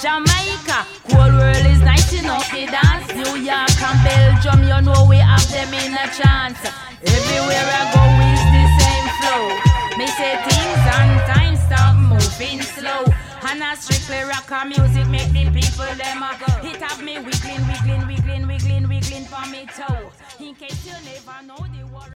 Jamaica, whole world is nice enough to dance. New York and Belgium, you know we have them in a chance. Everywhere I go is the same flow. Me say things and time start moving slow. And I strictly rock and music make the people them a go. It have me wiggling, wiggling, wiggling, wiggling, wiggling for me toe. In case you never know the word.